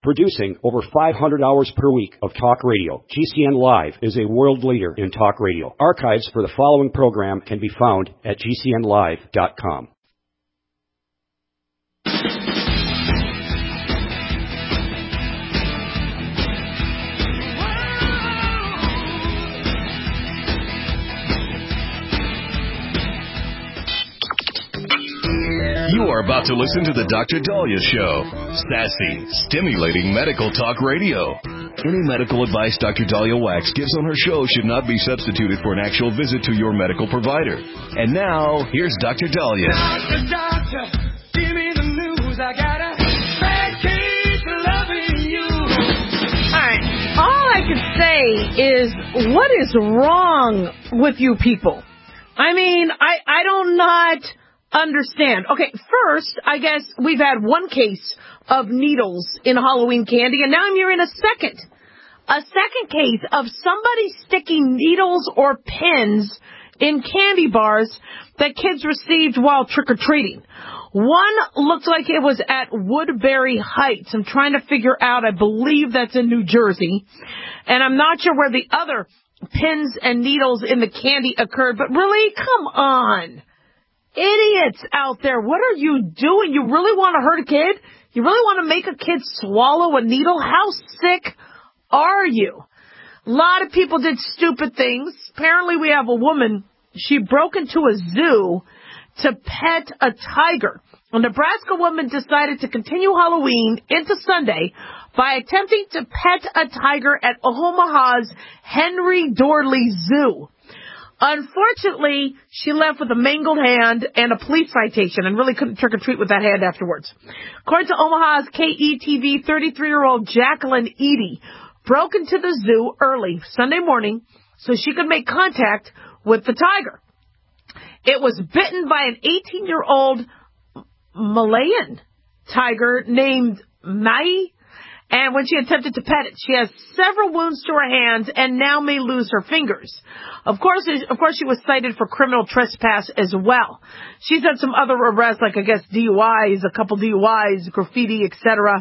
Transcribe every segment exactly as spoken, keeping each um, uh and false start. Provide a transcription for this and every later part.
Producing over five hundred hours per week of talk radio, G C N Live is a world leader in talk radio. Archives for the following program can be found at G C N live dot com. You are about to listen to the Doctor Dahlia Show. Sassy, stimulating medical talk radio. Any medical advice Doctor Dahlia Wax gives on her show should not be substituted for an actual visit to your medical provider. And now, here's Doctor Dahlia. Doctor, doctor, give me the news. I got a bad case of loving you. All right. All I can say is, what is wrong with you people? I mean, I, I don't not... understand. Okay, first, I guess we've had one case of needles in Halloween candy, and now I'm hearing a second. A second case of somebody sticking needles or pins in candy bars that kids received while trick-or-treating. One looked like it was at Woodbury Heights. I'm trying to figure out, I believe that's in New Jersey. And I'm not sure where the other pins and needles in the candy occurred, but really, come on. Idiots out there, what are you doing? You really want to hurt a kid? You really want to make a kid swallow a needle? How sick are you? A lot of people did stupid things. Apparently we have a woman, she broke into a zoo to pet a tiger. A Nebraska woman decided to continue Halloween into Sunday by attempting to pet a tiger at Omaha's Henry Dorley Zoo. Unfortunately, she left with a mangled hand and a police citation and really couldn't trick-or-treat with that hand afterwards. According to Omaha's K E T V, thirty-three-year-old Jacqueline Eady broke into the zoo early Sunday morning so she could make contact with the tiger. It was bitten by an eighteen-year-old Malayan tiger named Mai. And when she attempted to pet it, she has several wounds to her hands and now may lose her fingers. Of course, of course, she was cited for criminal trespass as well. She's had some other arrests, like I guess D U Is, a couple D U Is, graffiti, et cetera.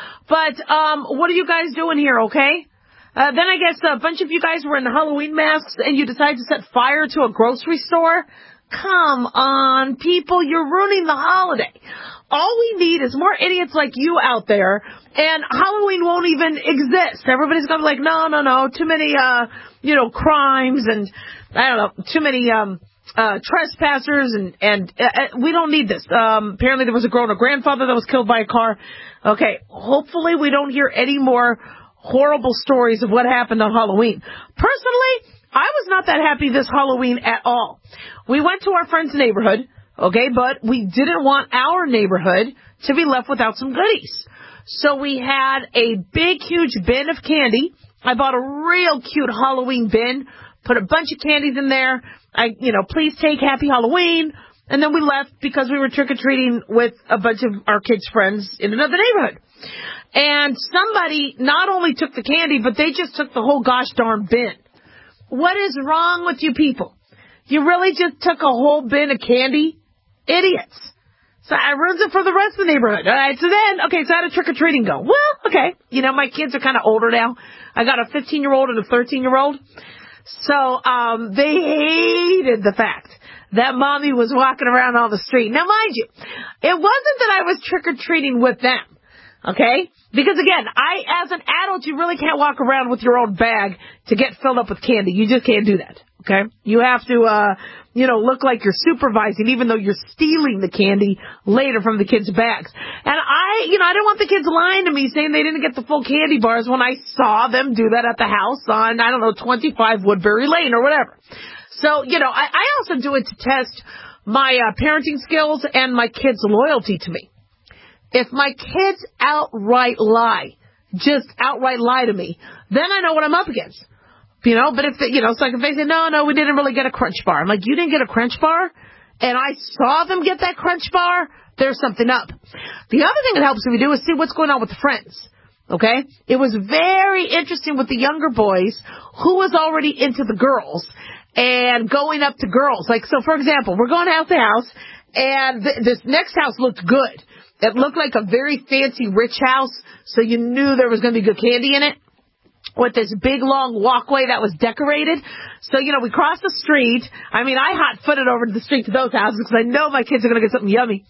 But um, what are you guys doing here? Okay. Uh, then I guess a bunch of you guys were in the Halloween masks and you decided to set fire to a grocery store. Come on, people, you're ruining the holiday. All we need is more idiots like you out there, and Halloween won't even exist. Everybody's going to be like, no, no, no, too many, uh, you know, crimes and, I don't know, too many um, uh, trespassers, and, and uh, we don't need this. Um, apparently there was a girl and a grandfather that was killed by a car. Okay, hopefully we don't hear any more horrible stories of what happened on Halloween. Personally, I was not that happy this Halloween at all. We went to our friend's neighborhood, okay, but we didn't want our neighborhood to be left without some goodies. So we had a big, huge bin of candy. I bought a real cute Halloween bin, put a bunch of candies in there. I, you know, please take Happy Halloween. And then we left because we were trick-or-treating with a bunch of our kids' friends in another neighborhood. And somebody not only took the candy, but they just took the whole gosh darn bin. What is wrong with you people? You really just took a whole bin of candy? Idiots. So I ruined it for the rest of the neighborhood. All right, so then, okay, so how did trick-or-treating go? Well, okay, you know, my kids are kind of older now. I got a fifteen-year-old and a thirteen-year-old. So um, they hated the fact that Mommy was walking around on the street. Now, mind you, it wasn't that I was trick-or-treating with them, okay? Because, again, I, as an adult, you really can't walk around with your own bag to get filled up with candy. You just can't do that, okay? You have to, uh, you know, look like you're supervising, even though you're stealing the candy later from the kids' bags. And I, you know, I didn't want the kids lying to me saying they didn't get the full candy bars when I saw them do that at the house on, I don't know, twenty-five Woodbury Lane or whatever. So, you know, I, I also do it to test my uh, parenting skills and my kids' loyalty to me. If my kids outright lie, just outright lie to me, then I know what I'm up against. You know, but if, the, you know, it's like if they say, no, no, we didn't really get a Crunch Bar. I'm like, you didn't get a Crunch Bar? And I saw them get that Crunch Bar? There's something up. The other thing that helps me do is see what's going on with the friends. Okay? It was very interesting with the younger boys who was already into the girls and going up to girls. Like, so for example, we're going house to house and th- this next house looked good. It looked like a very fancy rich house, so you knew there was going to be good candy in it, with this big, long walkway that was decorated. So, you know, we crossed the street. I mean, I hot-footed over to the street to those houses because I know my kids are going to get something yummy.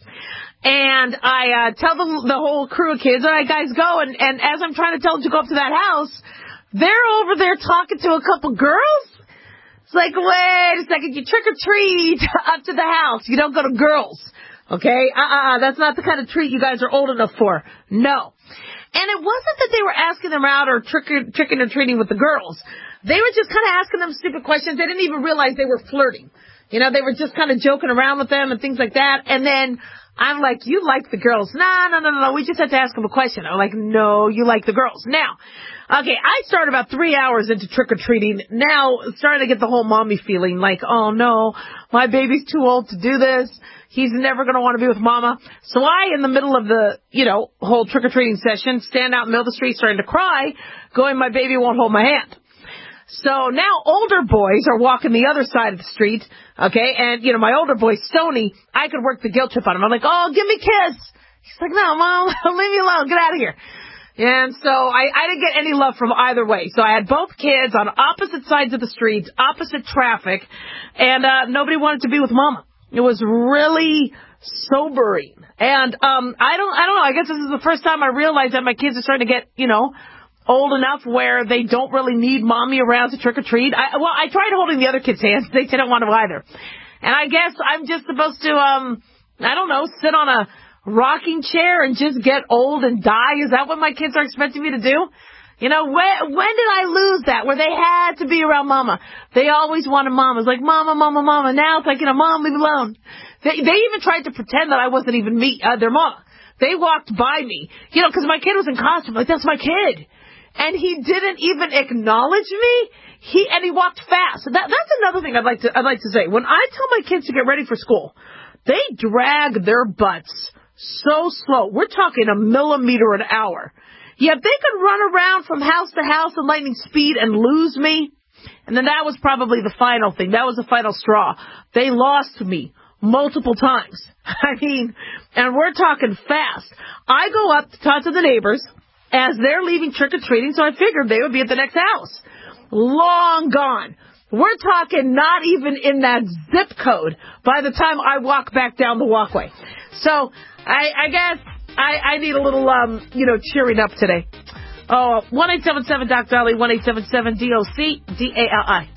And I uh, tell the, the whole crew of kids, all right, guys, go. And, and as I'm trying to tell them to go up to that house, they're over there talking to a couple girls. It's like, wait a second, you trick-or-treat up to the house. You don't go to girls, okay? Uh-uh, that's not the kind of treat you guys are old enough for. No. And it wasn't that they were asking them out or trick- tricking or treating with the girls. They were just kind of asking them stupid questions. They didn't even realize they were flirting. You know, they were just kind of joking around with them and things like that. And then I'm like, you like the girls. No, no, no, no, no. We just have to ask them a question. I'm like, no, you like the girls. Now, okay, I started about three hours into trick-or-treating. Now, starting to get the whole mommy feeling like, oh, no, my baby's too old to do this. He's never going to want to be with mama. So I, in the middle of the, you know, whole trick-or-treating session, stand out in the middle of the street starting to cry, going, my baby won't hold my hand. So now older boys are walking the other side of the street, okay, and, you know, my older boy, Stoney, I could work the guilt trip on him. I'm like, oh, give me a kiss. He's like, no, Mom, leave me alone. Get out of here. And so I, I didn't get any love from either way. So I had both kids on opposite sides of the street, opposite traffic, and uh, nobody wanted to be with Mama. It was really sobering. And um, I don't, I don't know. I guess this is the first time I realized that my kids are starting to get, you know, old enough where they don't really need mommy around to trick or treat. I, well, I tried holding the other kids' hands. They didn't want to either. And I guess I'm just supposed to, um, I don't know, sit on a rocking chair and just get old and die. Is that what my kids are expecting me to do? You know, when, when did I lose that, where they had to be around mama? They always wanted mama. It's like, mama, mama, mama. Now it's like, you know, mom, leave me alone. They, they even tried to pretend that I wasn't even me, uh, their mama. They walked by me, you know, because my kid was in costume. Like, that's my kid. And he didn't even acknowledge me. He, and he walked fast. That, that's another thing I'd like to, I'd like to say. When I tell my kids to get ready for school, they drag their butts so slow. We're talking a millimeter an hour. Yeah, if they could run around from house to house at lightning speed and lose me, and then that was probably the final thing. That was the final straw. They lost me multiple times. I mean, and we're talking fast. I go up to talk to the neighbors as they're leaving trick-or-treating, so I figured they would be at the next house. Long gone. We're talking not even in that zip code by the time I walk back down the walkway. So, I, I guess I, I need a little, um, you know, cheering up today. Oh, one eight seven seven Doctor Ali, one eight seven seven D O C D A L I.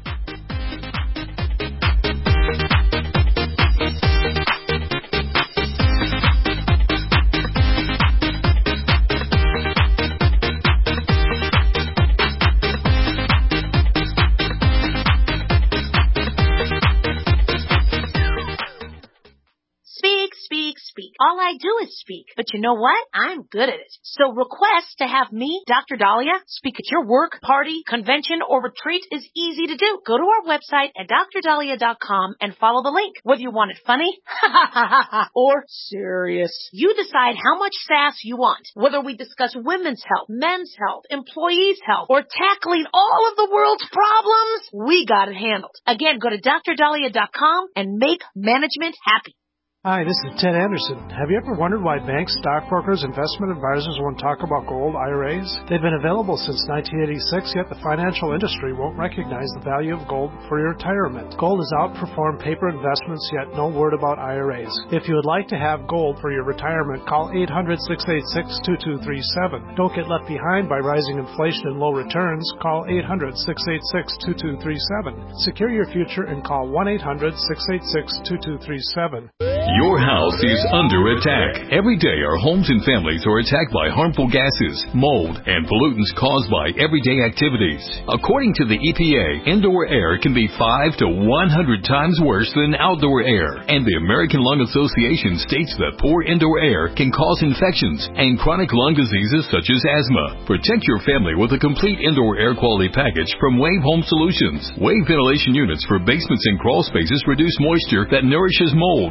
All I do is speak. But you know what? I'm good at it. So request to have me, Doctor Dahlia, speak at your work, party, convention, or retreat is easy to do. Go to our website at dr dahlia dot com and follow the link. Whether you want it funny or serious, you decide how much sass you want. Whether we discuss women's health, men's health, employees' health, or tackling all of the world's problems, we got it handled. Again, go to dr dahlia dot com and make management happy. Hi, this is Ted Anderson. Have you ever wondered why banks, stockbrokers, investment advisors won't talk about gold I R As? They've been available since nineteen eighty-six, yet the financial industry won't recognize the value of gold for your retirement. Gold has outperformed paper investments, yet no word about I R As. If you would like to have gold for your retirement, call eight hundred, six eight six, two two three seven. Don't get left behind by rising inflation and low returns. Call eight hundred, six eight six, two two three seven. Secure your future and call one eight hundred, six eight six, two two three seven. Your house is under attack. Every day our homes and families are attacked by harmful gases, mold, and pollutants caused by everyday activities. According to the E P A, indoor air can be five to one hundred times worse than outdoor air. And the American Lung Association states that poor indoor air can cause infections and chronic lung diseases such as asthma. Protect your family with a complete indoor air quality package from Wave Home Solutions. Wave ventilation units for basements and crawl spaces reduce moisture that nourishes mold, odor,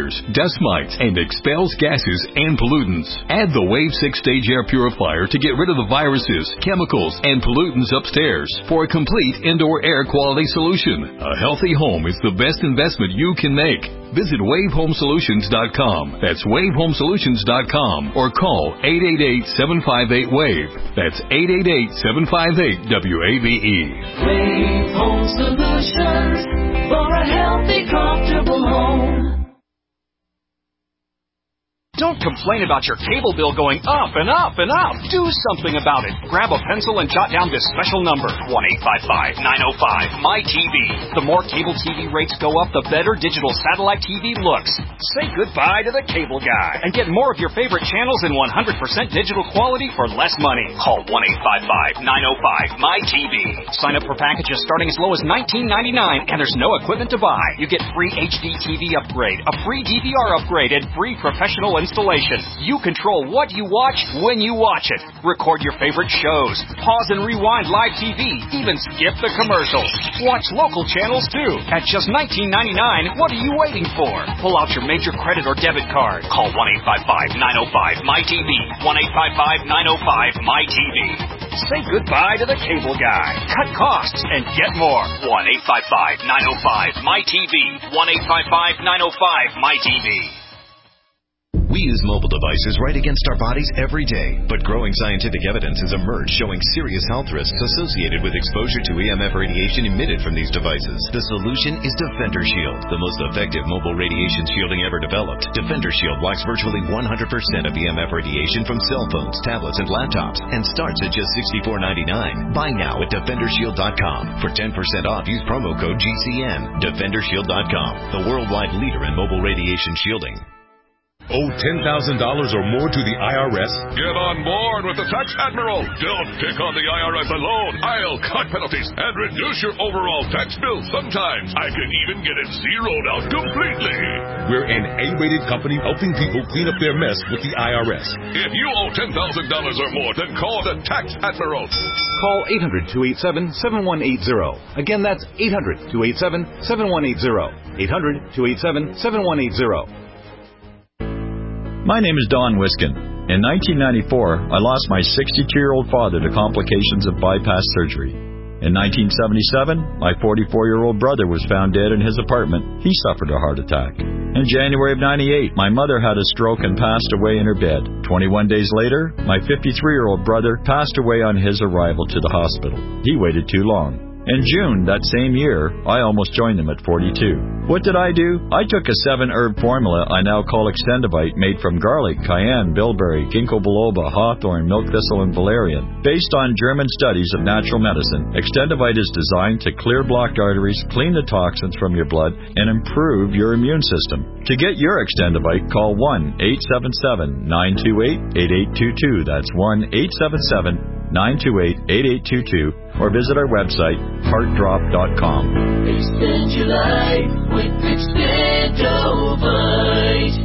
odors, dust mites, and expels gases and pollutants. Add the Wave six Stage Air Purifier to get rid of the viruses, chemicals, and pollutants upstairs for a complete indoor air quality solution. A healthy home is the best investment you can make. Visit wave home solutions dot com. That's wave home solutions dot com or call eight eight eight, seven five eight, WAVE. That's eight eight eight, seven five eight, W A V E. Wave Home Solutions for a healthy, comfortable home. Don't complain about your cable bill going up and up and up. Do something about it. Grab a pencil and jot down this special number, one eight five five, nine oh five, M Y T V. The more cable T V rates go up, the better digital satellite T V looks. Say goodbye to the cable guy and get more of your favorite channels in one hundred percent digital quality for less money. Call one eight five five, nine oh five, M Y T V. Sign up for packages starting as low as nineteen ninety-nine, and there's no equipment to buy. You get free H D T V upgrade, a free D V R upgrade, and free professional installation. You control what you watch when you watch it. Record your favorite shows. Pause and rewind live T V. Even skip the commercials. Watch local channels too. At just nineteen ninety-nine, what are you waiting for? Pull out your major credit or debit card. Call one eight five five, nine oh five, M Y T V. one eight five five, nine oh five, M Y T V. Say goodbye to the cable guy. Cut costs and get more. one eight five five, nine oh five, M Y T V. one eight five five, nine oh five, M Y T V. We use mobile devices right against our bodies every day, but growing scientific evidence has emerged showing serious health risks associated with exposure to E M F radiation emitted from these devices. The solution is Defender Shield, the most effective mobile radiation shielding ever developed. Defender Shield blocks virtually one hundred percent of E M F radiation from cell phones, tablets, and laptops, and starts at just sixty-four ninety-nine. Buy now at defender shield dot com. For ten percent off, use promo code G C N. defender shield dot com, the worldwide leader in mobile radiation shielding. Owe ten thousand dollars or more to the I R S? Get on board with the Tax Admiral. Don't pick on the I R S alone. I'll cut penalties and reduce your overall tax bill. Sometimes I can even get it zeroed out completely. We're an A-rated company helping people clean up their mess with the I R S. If you owe ten thousand dollars or more, then call the Tax Admiral. Call eight hundred, two eight seven, seven one eight zero. Again, that's eight hundred, two eight seven, seven one eight zero. eight hundred, two eight seven, seven one eight zero. My name is Don Wiskin. In nineteen ninety-four, I lost my sixty-two-year-old father to complications of bypass surgery. In nineteen seventy-seven, my forty-four-year-old brother was found dead in his apartment. He suffered a heart attack. In January of ninety-eight, my mother had a stroke and passed away in her bed. twenty-one days later, my fifty-three-year-old brother passed away on his arrival to the hospital. He waited too long. In June that same year, I almost joined them at forty-two. What did I do? I took a seven-herb formula I now call Extendivite, made from garlic, cayenne, bilberry, ginkgo biloba, hawthorn, milk thistle, and valerian. Based on German studies of natural medicine, Extendivite is designed to clear blocked arteries, clean the toxins from your blood, and improve your immune system. To get your Extendivite, call one eight seven seven, nine two eight, eight eight two two. That's one eight seven seven, nine two eight, eight eight two two, or visit our website, heart drop dot com. Extend your life with Extendovite.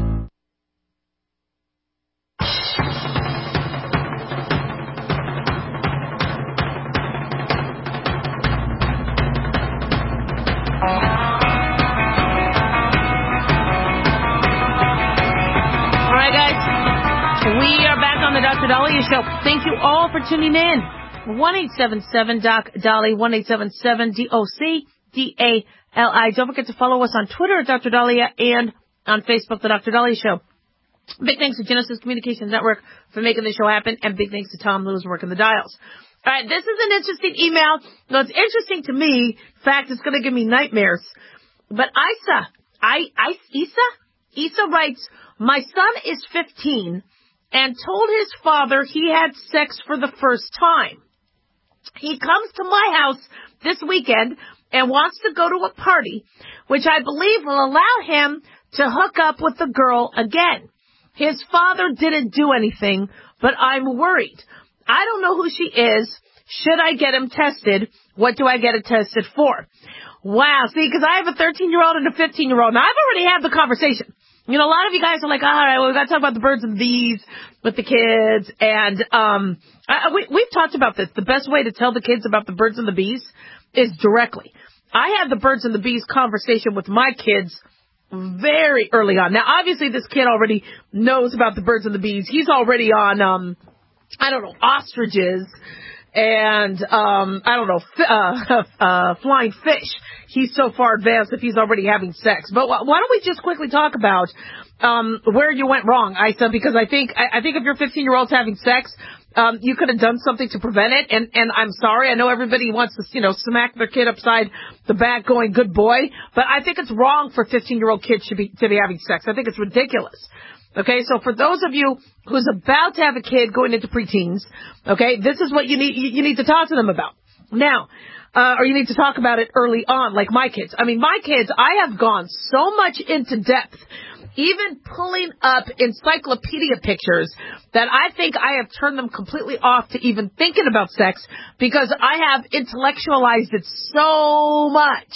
All right, guys. We are back on the Doctor Dahlia Show. Thank you all for tuning in. one eight seven seven, D O C, Dolly, one eight seven seven, D O C, D A L I. Don't forget to follow us on Twitter at Doctor Dahlia and on Facebook, The Doctor Dahlia Show. Big thanks to Genesis Communications Network for making the show happen, and big thanks to Tom Lewis working the dials. All right, this is an interesting email. No, it's interesting to me. In fact, it's going to give me nightmares. But Isa, I, I, Isa? Isa writes, my son is fifteen and told his father he had sex for the first time. He comes to my house this weekend and wants to go to a party, which I believe will allow him to hook up with the girl again. His father didn't do anything, but I'm worried. I don't know who she is. Should I get him tested? What do I get it tested for? Wow, see, because I have a thirteen-year-old and a fifteen-year-old. Now, I've already had the conversation. You know, a lot of you guys are like, all right, well, we've got to talk about the birds and the bees with the kids. And um, I, we, we've talked about this. The best way to tell the kids about the birds and the bees is directly. I had the birds and the bees conversation with my kids very early on. Now, obviously, this kid already knows about the birds and the bees. He's already on, um, I don't know, ostriches and, um, I don't know, uh, uh, flying fish. He's so far advanced if he's already having sex. But why don't we just quickly talk about um, where you went wrong, Isa? Because I think I, I think if your fifteen-year-old's having sex, um, you could have done something to prevent it. And, and I'm sorry, I know everybody wants to, you know, smack their kid upside the back going, good boy. But I think it's wrong for fifteen-year-old kids to be to be having sex. I think it's ridiculous. Okay, so for those of you who's about to have a kid going into preteens, okay, this is what you need you need to talk to them about. Now, uh, or you need to talk about it early on, like my kids. I mean, my kids, I have gone so much into depth, even pulling up encyclopedia pictures, that I think I have turned them completely off to even thinking about sex, because I have intellectualized it so much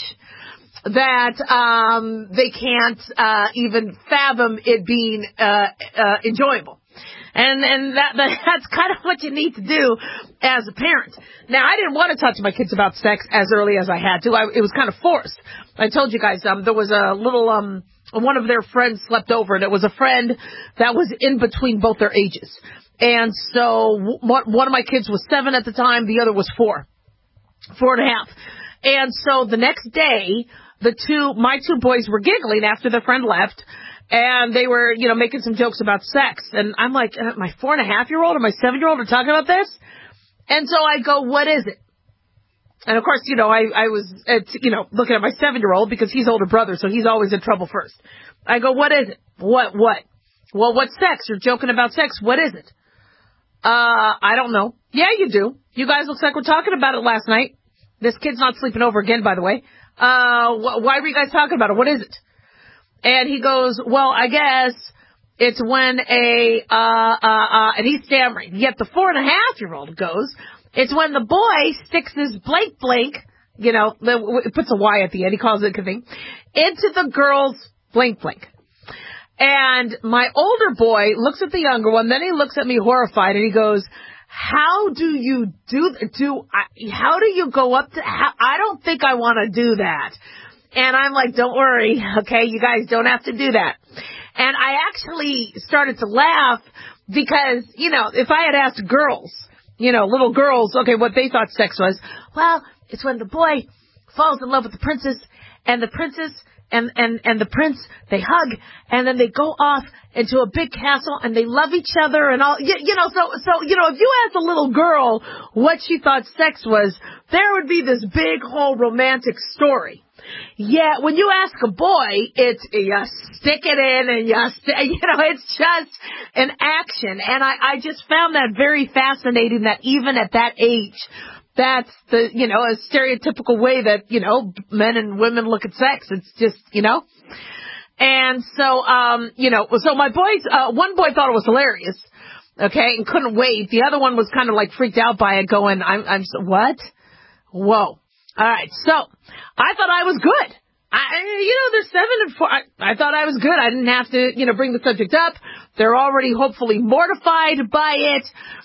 that um they can't uh even fathom it being uh, uh enjoyable. And and that, that that's kind of what you need to do as a parent. Now, I didn't want to talk to my kids about sex as early as I had to. I, it was kind of forced. I told you guys um there was a little um one of their friends slept over, and it was a friend that was in between both their ages. And so one of my kids was seven at the time, the other was four, four and a half. And so the next day, the two, my two boys were giggling after their friend left, and they were, you know, making some jokes about sex. And I'm like, my four and a half year old and my seven year old are talking about this? And so I go, what is it? And of course, you know, I, I was, at, you know, looking at my seven year old because he's older brother, so he's always in trouble first. I go, what is it? What, what? Well, what's sex? You're joking about sex. What is it? Uh, I don't know. Yeah, you do. You guys looks like we're talking about it last night. This kid's not sleeping over again, by the way. Uh, wh- why were you guys talking about it? What is it? And he goes, well, I guess it's when a, uh, uh, uh, and he's stammering. Yet the four and a half year old goes, it's when the boy sticks his blank blank, you know, it puts a Y at the end, he calls it a thing, into the girl's blank blank. And my older boy looks at the younger one, then he looks at me horrified, and he goes, how do you do, do, how do you go up to, how, I don't think I want to do that. And I'm like, don't worry, okay, you guys don't have to do that. And I actually started to laugh because, you know, if I had asked girls, you know, little girls, okay, what they thought sex was, well, it's when the boy falls in love with the princess, and the princess and, and, and the prince, they hug, and then they go off into a big castle, and they love each other, and all, you, you know, so, so, you know, if you asked a little girl what she thought sex was, there would be this big whole romantic story. Yeah, when you ask a boy, it's, you stick it in and you, st- you know, it's just an action. And I, I just found that very fascinating that even at that age, that's the, you know, a stereotypical way that, you know, men and women look at sex. It's just, you know. And so, um, you know, so my boys, uh, one boy thought it was hilarious, okay, and couldn't wait. The other one was kind of like freaked out by it going, I'm, I'm, so, what? Whoa. All right, so I thought I was good. I, you know, they're seven and four. I, I thought I was good. I didn't have to, you know, bring the subject up. They're already hopefully mortified by it.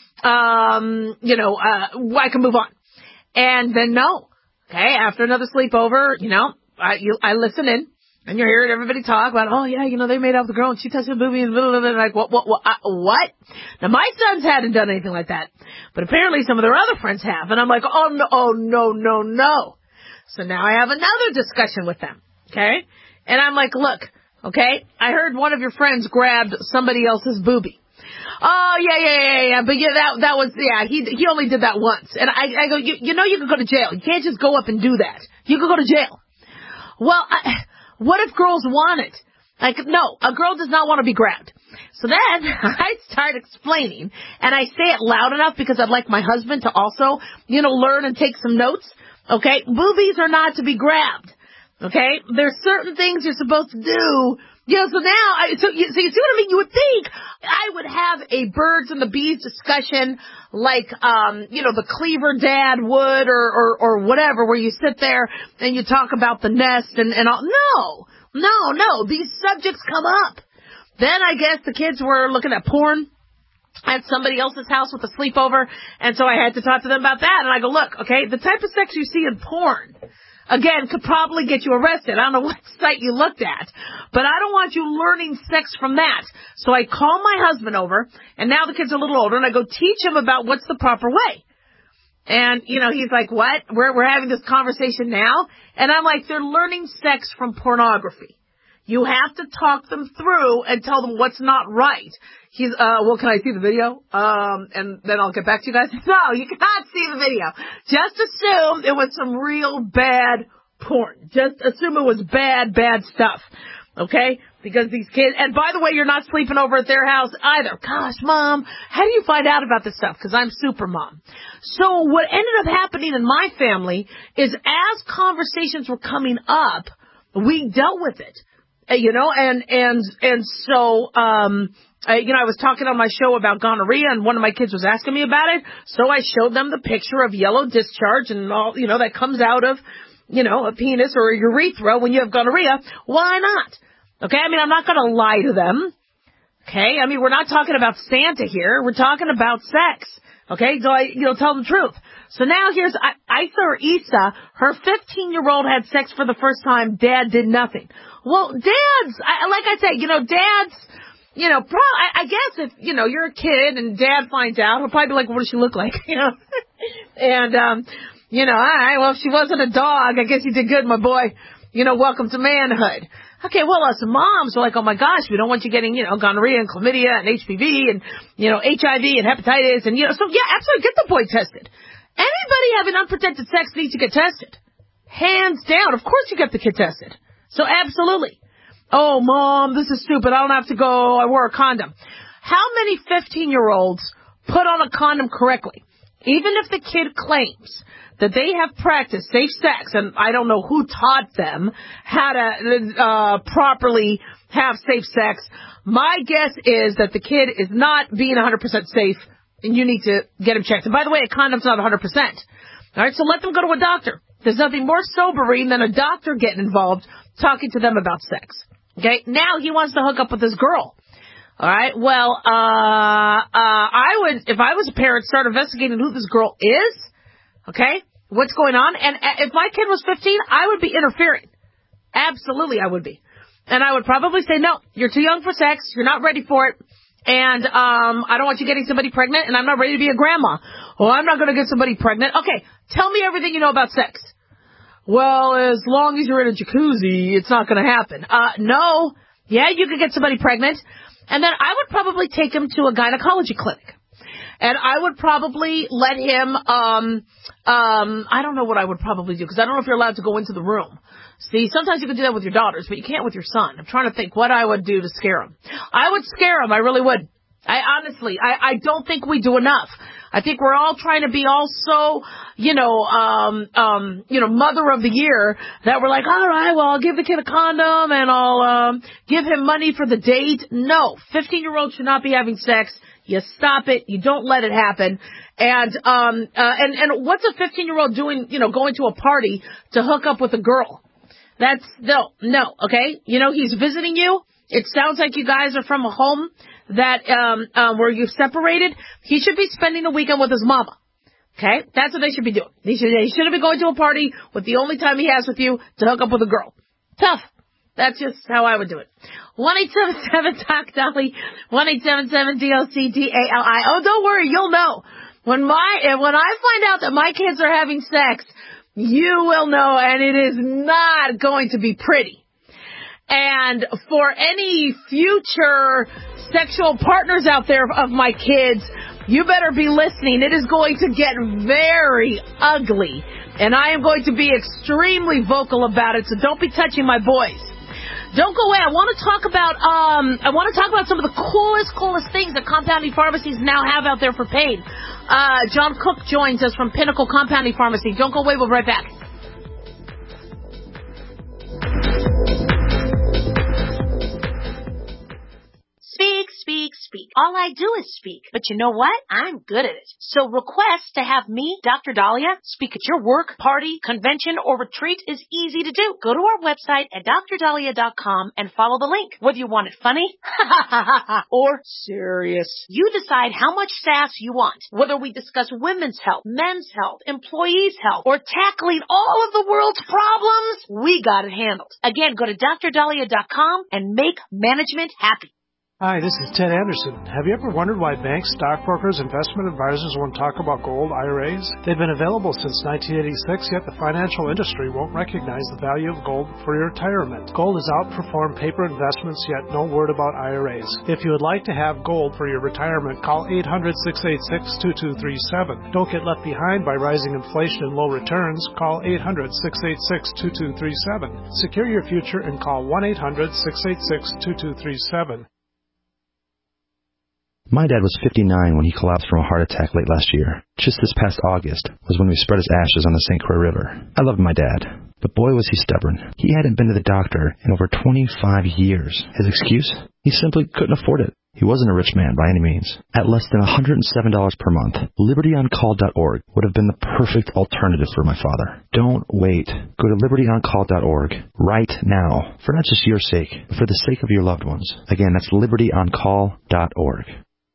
Um, you know, uh, I can move on. And then no, okay, after another sleepover, you know, I, you, I listen in, and you're hearing everybody talk about, oh yeah, you know, they made out with the girl and she touched the booby and blah, blah, blah, and like, what, what, what, uh, what? Now my sons hadn't done anything like that, but apparently some of their other friends have, and I'm like, oh no, oh no, no, no. So now I have another discussion with them, okay? And I'm like, look, okay, I heard one of your friends grabbed somebody else's boobie. Oh, yeah, yeah, yeah, yeah, but yeah, that, that was, yeah, he, he only did that once. And I, I go, you, you know you could go to jail. You can't just go up and do that. You could go to jail. Well, I, what if girls want it? Like, no, a girl does not want to be grabbed. So then I start explaining, and I say it loud enough because I'd like my husband to also, you know, learn and take some notes. Okay, boobies are not to be grabbed. Okay, there's certain things you're supposed to do. You know, so now, I, so, you, so you see what I mean? You would think I would have a birds and the bees discussion like, um, you know, the Cleaver dad would or, or, or whatever, where you sit there and you talk about the nest and, and all. No, no, no, these subjects come up. Then I guess the kids were looking at porn at somebody else's house with a sleepover, and so I had to talk to them about that. And I go, look, okay, the type of sex you see in porn, again, could probably get you arrested. I don't know what site you looked at, but I don't want you learning sex from that. So I call my husband over, and now the kid's a little older, and I go teach him about what's the proper way. And, you know, he's like, what? We're, we're having this conversation now? And I'm like, they're learning sex from pornography. You have to talk them through and tell them what's not right. He's, uh, well, can I see the video? Um, and then I'll get back to you guys. No, you cannot see the video. Just assume it was some real bad porn. Just assume it was bad, bad stuff. Okay? Because these kids, and by the way, you're not sleeping over at their house either. Gosh, Mom, how do you find out about this stuff? Because I'm super mom. So what ended up happening in my family is as conversations were coming up, we dealt with it. Uh, you know, and, and, and so, um, I, you know, I was talking on my show about gonorrhea, and one of my kids was asking me about it, so I showed them the picture of yellow discharge and all, you know, that comes out of, you know, a penis or a urethra when you have gonorrhea. Why not? Okay, I mean, I'm not going to lie to them. Okay, I mean, we're not talking about Santa here. We're talking about sex. Okay, so I, you know, tell them the truth. So now here's I, Isa or Isa, her fifteen-year-old had sex for the first time. Dad did nothing. Well, dads, I, like I said, you know, dads, you know, pro, I, I guess if, you know, you're a kid and dad finds out, he'll probably be like, what does she look like? You know, and, um, you know, all right, well, if she wasn't a dog, I guess you did good, my boy. You know, welcome to manhood. Okay, well, us moms are like, oh my gosh, we don't want you getting, you know, gonorrhea and chlamydia and H P V and, you know, H I V and hepatitis and, you know, so yeah, absolutely get the boy tested. Anybody having unprotected sex needs to get tested. Hands down. Of course you get the kid tested. So absolutely. Oh, Mom, this is stupid. I don't have to go. I wore a condom. How many fifteen-year-olds put on a condom correctly? Even if the kid claims that they have practiced safe sex, and I don't know who taught them how to uh properly have safe sex, my guess is that the kid is not being one hundred percent safe, and you need to get him checked. And by the way, a condom's not one hundred percent. All right, so let them go to a doctor. There's nothing more sobering than a doctor getting involved, talking to them about sex. Okay, now he wants to hook up with this girl. All right, well, uh, uh, I would, if I was a parent, start investigating who this girl is. Okay, what's going on? And if my kid was fifteen, I would be interfering. Absolutely, I would be. And I would probably say, no, you're too young for sex. You're not ready for it. And um, I don't want you getting somebody pregnant, and I'm not ready to be a grandma. Well, I'm not going to get somebody pregnant. Okay, tell me everything you know about sex. Well, as long as you're in a jacuzzi, it's not going to happen. Uh, no. Yeah, you could get somebody pregnant. And then I would probably take him to a gynecology clinic. And I would probably let him, um, um, I don't know what I would probably do, because I don't know if you're allowed to go into the room. See, sometimes you can do that with your daughters, but you can't with your son. I'm trying to think what I would do to scare him. I would scare him. I really would. I honestly, I, I don't think we do enough. I think we're all trying to be all so, you know, um, um, you know, mother of the year that we're like, all right, well, I'll give the kid a condom and I'll, um, give him money for the date. No, fifteen-year-olds should not be having sex. You stop it. You don't let it happen. And, um, uh, and, and what's a fifteen-year-old doing, you know, going to a party to hook up with a girl? That's, no, no, okay? You know, he's visiting you. It sounds like you guys are from a home that, um, um, where you've separated. He should be spending a weekend with his mama. Okay? That's what they should be doing. He should, he shouldn't be going to a party with the only time he has with you to hook up with a girl. Tough. That's just how I would do it. one eight seven seven talk Dolly. one eight seven seven D O C D A L I. Oh, don't worry. You'll know. When my, when I find out that my kids are having sex, you will know, and it is not going to be pretty. And for any future sexual partners out there of my kids, you better be listening. It is going to get very ugly, and I am going to be extremely vocal about it, so don't be touching my boys. Don't go away. I want to talk about um I want to talk about some of the coolest, coolest things that compounding pharmacies now have out there for pain. Uh, John Cook joins us from Pinnacle Compounding Pharmacy. Don't go away. We'll be right back. Speak, speak, speak. All I do is speak. But you know what? I'm good at it. So request to have me, Doctor Dahlia, speak at your work, party, convention, or retreat is easy to do. Go to our website at dr dahlia dot com and follow the link. Whether you want it funny or serious, you decide how much sass you want. Whether we discuss women's health, men's health, employees' health, or tackling all of the world's problems, we got it handled. Again, go to dr dahlia dot com and make management happy. Hi, this is Ted Anderson. Have you ever wondered why banks, stockbrokers, investment advisors won't talk about gold I R As? They've been available since nineteen eighty-six, yet the financial industry won't recognize the value of gold for your retirement. Gold has outperformed paper investments, yet no word about I R As. If you would like to have gold for your retirement, call eight hundred, six eight six, two two three seven. Don't get left behind by rising inflation and low returns. Call eight hundred, six eight six, two two three seven. Secure your future and call one eight hundred, six eight six, two two three seven. My dad was fifty-nine when he collapsed from a heart attack late last year. Just this past August was when we spread his ashes on the Saint Croix River. I loved my dad, but boy was he stubborn. He hadn't been to the doctor in over twenty-five years. His excuse? He simply couldn't afford it. He wasn't a rich man by any means. At less than one hundred seven dollars per month, liberty on call dot org would have been the perfect alternative for my father. Don't wait. Go to liberty on call dot org right now, for not just your sake, but for the sake of your loved ones. Again, that's liberty on call dot org.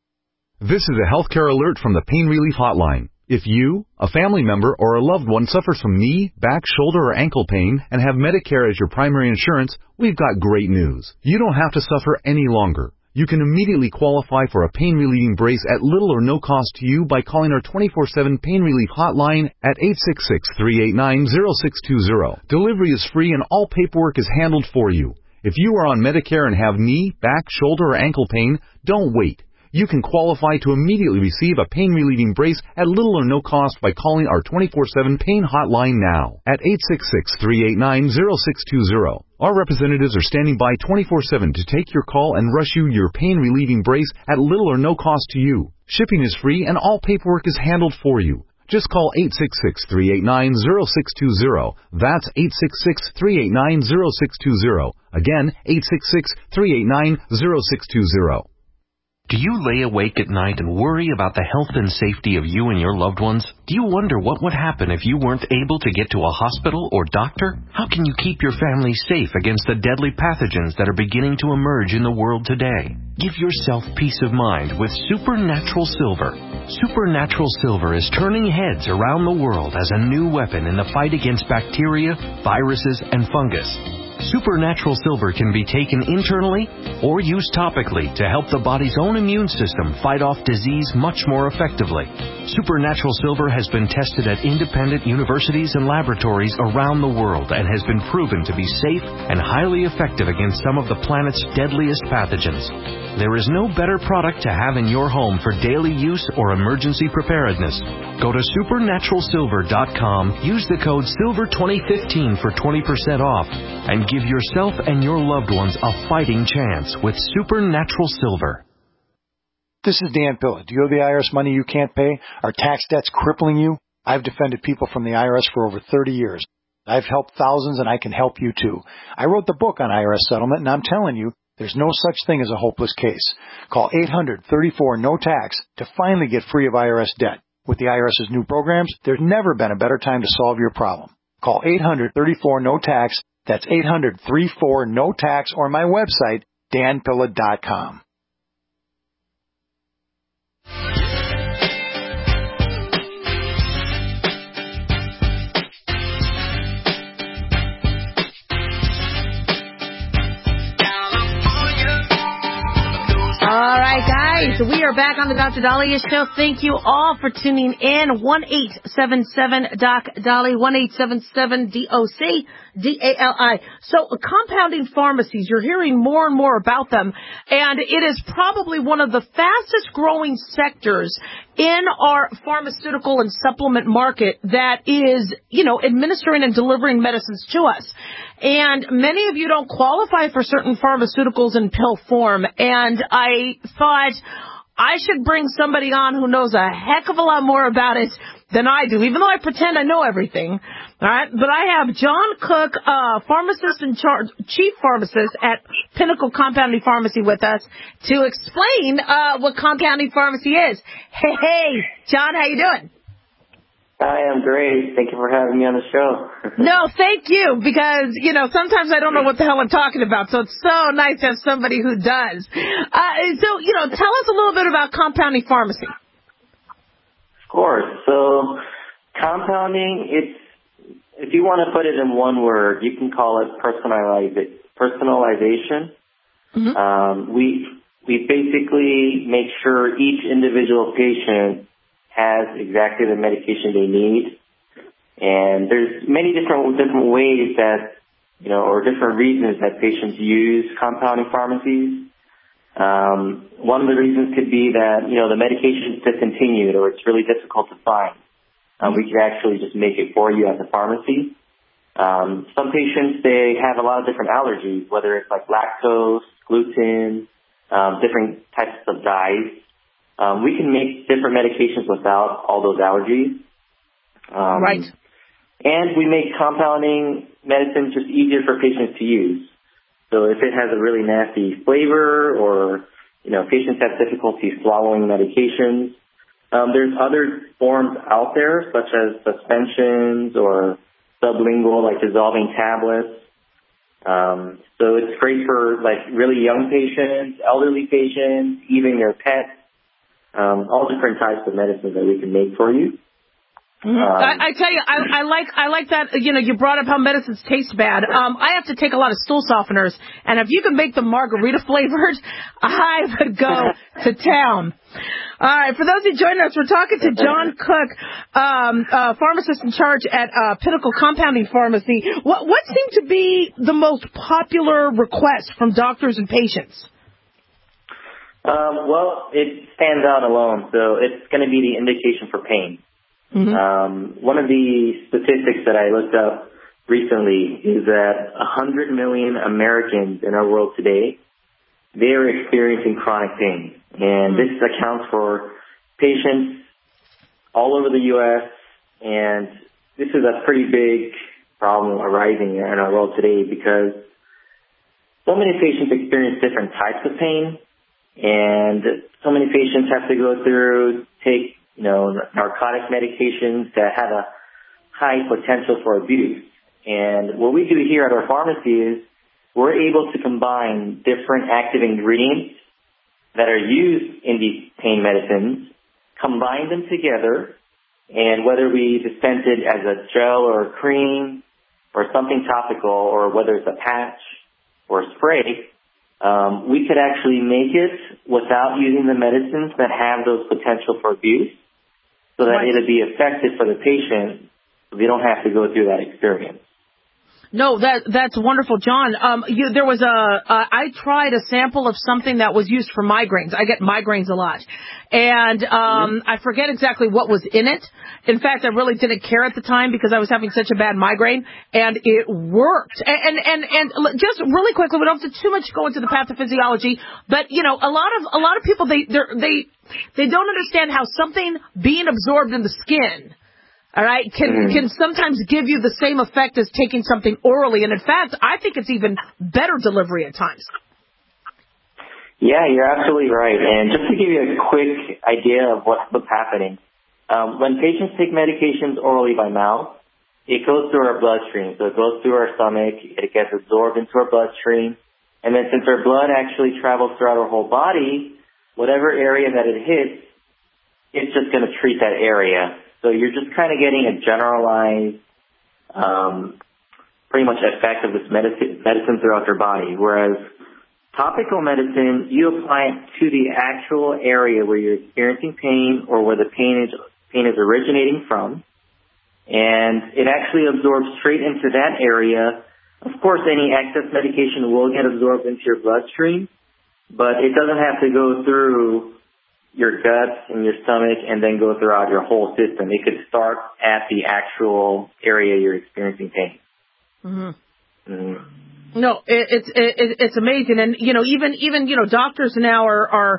This is a healthcare alert from the Pain Relief Hotline. If you, a family member, or a loved one suffers from knee, back, shoulder, or ankle pain and have Medicare as your primary insurance, we've got great news. You don't have to suffer any longer. You can immediately qualify for a pain-relieving brace at little or no cost to you by calling our twenty-four seven Pain Relief Hotline at eight six six, three eight nine, zero six two zero. Delivery is free and all paperwork is handled for you. If you are on Medicare and have knee, back, shoulder, or ankle pain, don't wait. You can qualify to immediately receive a pain-relieving brace at little or no cost by calling our twenty-four seven Pain Hotline now at eight six six, three eight nine, zero six two zero. Our representatives are standing by twenty-four seven to take your call and rush you your pain-relieving brace at little or no cost to you. Shipping is free and all paperwork is handled for you. Just call eight six six, three eight nine, zero six two zero. That's eight six six, three eight nine, zero six two zero. Again, eight six six, three eight nine, zero six two zero. Do you lay awake at night and worry about the health and safety of you and your loved ones? Do you wonder what would happen if you weren't able to get to a hospital or doctor? How can you keep your family safe against the deadly pathogens that are beginning to emerge in the world today? Give yourself peace of mind with Supernatural Silver. Supernatural Silver is turning heads around the world as a new weapon in the fight against bacteria, viruses, and fungus. Supernatural Silver can be taken internally or used topically to help the body's own immune system fight off disease much more effectively. Supernatural Silver has been tested at independent universities and laboratories around the world and has been proven to be safe and highly effective against some of the planet's deadliest pathogens. There is no better product to have in your home for daily use or emergency preparedness. Go to supernatural silver dot com, use the code silver twenty fifteen for twenty percent off, and give yourself and your loved ones a fighting chance with Supernatural Silver. This is Dan Pilla. Do you owe the I R S money you can't pay? Are tax debts crippling you? I've defended people from the I R S for over thirty years. I've helped thousands, and I can help you too. I wrote the book on I R S settlement, and I'm telling you, there's no such thing as a hopeless case. Call eight hundred, thirty-four, no tax to finally get free of I R S debt. With the IRS's new programs, there's never been a better time to solve your problem. Call eight hundred, thirty-four, no tax. That's eight hundred, thirty-four, no tax, or my website, dan pilla dot com. All right, guys, we are back on the Doctor Dahlia Show. Thank you all for tuning in. one eight seven seven Doc Dolly, one eight seven seven D O C D A L I. So uh, compounding pharmacies, you're hearing more and more about them, and it is probably one of the fastest growing sectors in our pharmaceutical and supplement market that is, you know, administering and delivering medicines to us. And many of you don't qualify for certain pharmaceuticals in pill form. And I thought I should bring somebody on who knows a heck of a lot more about it than I do, even though I pretend I know everything. All right, but I have John Cook, uh, pharmacist in charge, chief pharmacist at Pinnacle Compounding Pharmacy with us to explain uh, what compounding pharmacy is. Hey, hey, John, how you doing? I am great. Thank you for having me on the show. No, thank you, because, you know, sometimes I don't know what the hell I'm talking about, so it's so nice to have somebody who does. Uh, so, you know, tell us a little bit about compounding pharmacy. Of course. So, compounding, it's, if you want to put it in one word, you can call it personalize personalization. Mm-hmm. Um, we, we basically make sure each individual patient has exactly the medication they need. And there's many different different ways that, you know, or different reasons that patients use compounding pharmacies. Um, one of the reasons could be that, you know, the medication is discontinued or it's really difficult to find. Um, we can actually just make it for you at the pharmacy. Um, some patients, they have a lot of different allergies, whether it's like lactose, gluten, um, different types of dyes. Um, we can make different medications without all those allergies. Um, right. And we make compounding medicine just easier for patients to use. So if it has a really nasty flavor or, you know, patients have difficulty swallowing medications, um, there's other forms out there such as suspensions or sublingual, like dissolving tablets. Um, so it's great for like really young patients, elderly patients, even your pets. Um, all different types of medicines that we can make for you. Mm-hmm. Um, I, I tell you, I, I like I like that. You know, you brought up how medicines taste bad. Um, I have to take a lot of stool softeners, and if you can make them margarita flavored, I would go to town. All right, for those who join us, we're talking to John Cook, um, uh, pharmacist in charge at uh, Pinnacle Compounding Pharmacy. What what seem to be the most popular requests from doctors and patients? Um, well, it stands out alone, so it's going to be the indication for pain. Mm-hmm. Um, one of the statistics that I looked up recently is that one hundred million Americans in our world today, they are experiencing chronic pain. And mm-hmm. this accounts for patients all over the U S, and this is a pretty big problem arising in our world today because so many patients experience different types of pain. And so many patients have to go through, take, you know, narcotic medications that have a high potential for abuse. And what we do here at our pharmacy is we're able to combine different active ingredients that are used in these pain medicines, combine them together, and whether we dispense it as a gel or a cream or something topical or whether it's a patch or a spray, Um, we could actually make it without using the medicines that have those potential for abuse so that right. it'll be effective for the patient so they don't have to go through that experience. No, that that's wonderful, John. Um, you, there was a uh, I tried a sample of something that was used for migraines. I get migraines a lot, and um, mm-hmm. I forget exactly what was in it. In fact, I really didn't care at the time because I was having such a bad migraine, and it worked. And and and, and just really quickly, we don't have to too much go into the pathophysiology, but you know, a lot of a lot of people they they they don't understand how something being absorbed in the skin, all right, can mm. can sometimes give you the same effect as taking something orally. And in fact, I think it's even better delivery at times. Yeah, you're absolutely right. And just to give you a quick idea of what, what's happening, um, when patients take medications orally by mouth, it goes through our bloodstream. So it goes through our stomach, it gets absorbed into our bloodstream. And then since our blood actually travels throughout our whole body, whatever area that it hits, it's just going to treat that area. So you're just kind of getting a generalized, um, pretty much effect of this medicine, medicine throughout your body. Whereas topical medicine, you apply it to the actual area where you're experiencing pain or where the pain is, pain is originating from. And it actually absorbs straight into that area. Of course, any excess medication will get absorbed into your bloodstream, but it doesn't have to go through your guts and your stomach and then go throughout your whole system. It could start at the actual area you're experiencing pain. Mm-hmm. Mm-hmm. No, it, it's it, it's amazing, and you know, even even you know, doctors now are are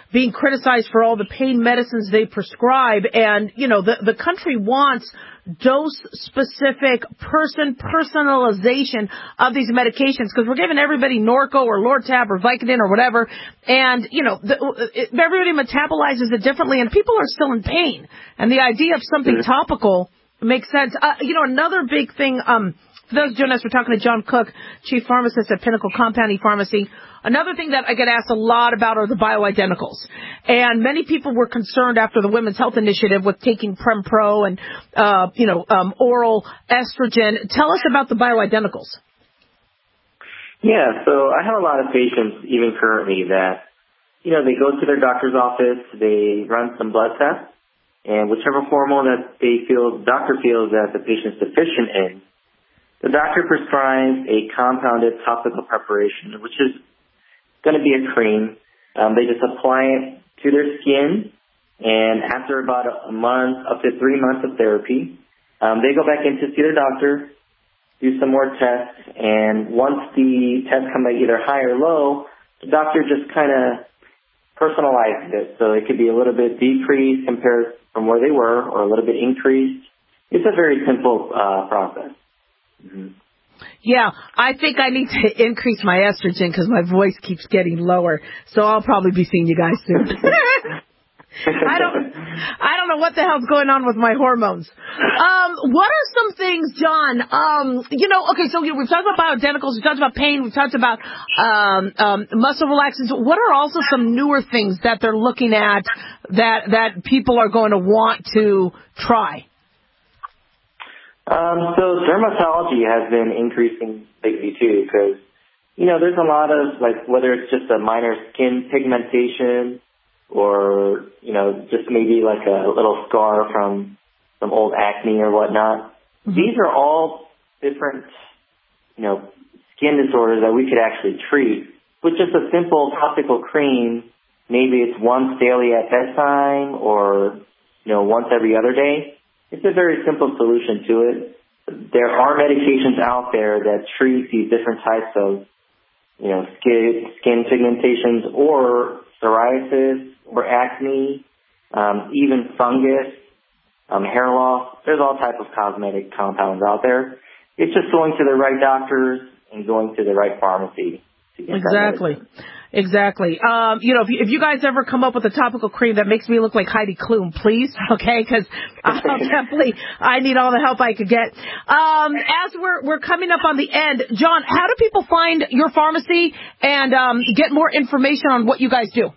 being criticized for all the pain medicines they prescribe. And, you know, the, the country wants dose-specific person personalization of these medications because we're giving everybody Norco or Lortab or Vicodin or whatever. And, you know, the, it, everybody metabolizes it differently, and people are still in pain. And the idea of something topical makes sense. Uh, you know, another big thing, um, for those joining us, we're talking to John Cook, Chief Pharmacist at Pinnacle Compounding Pharmacy. Another thing that I get asked a lot about are the bioidenticals. And many people were concerned after the Women's Health Initiative with taking Prem-Pro and, uh, you know, um, oral estrogen. Tell us about the bioidenticals. Yeah, so I have a lot of patients, even currently, that, you know, they go to their doctor's office, they run some blood tests, and whichever hormone that they feel, doctor feels that the patient's deficient in, the doctor prescribes a compounded topical preparation, which is going to be a cream. Um, they just apply it to their skin, and after about a month, up to three months of therapy, um, they go back in to see their doctor, do some more tests, and once the tests come back either high or low, the doctor just kind of personalizes it. So it could be a little bit decreased compared from where they were, or a little bit increased. It's a very simple uh, process. Mm-hmm. Yeah, I think I need to increase my estrogen because my voice keeps getting lower. So I'll probably be seeing you guys soon. I don't, I don't know what the hell's going on with my hormones. Um, what are some things, John? Um, you know, okay, so you know, we've talked about bioidenticals, we've talked about pain, we've talked about um, um, muscle relaxants. What are also some newer things that they're looking at that that people are going to want to try? Um, so dermatology has been increasing lately too, because, you know, there's a lot of, like, whether it's just a minor skin pigmentation or, you know, just maybe like a little scar from some old acne or whatnot. Mm-hmm. These are all different, you know, skin disorders that we could actually treat with just a simple topical cream. Maybe it's once daily at bedtime or, you know, once every other day. It's a very simple solution to it. There are medications out there that treat these different types of, you know, skin, skin pigmentations or psoriasis or acne, um, even fungus, um, hair loss. There's all types of cosmetic compounds out there. It's just going to the right doctors and going to the right pharmacy to get exactly. that medicine. Exactly. Um, you know, if you, if you guys ever come up with a topical cream that makes me look like Heidi Klum, please, okay? Because I'll definitely, I need all the help I could get. Um, as we're we're coming up on the end, John, how do people find your pharmacy and um, get more information on what you guys do?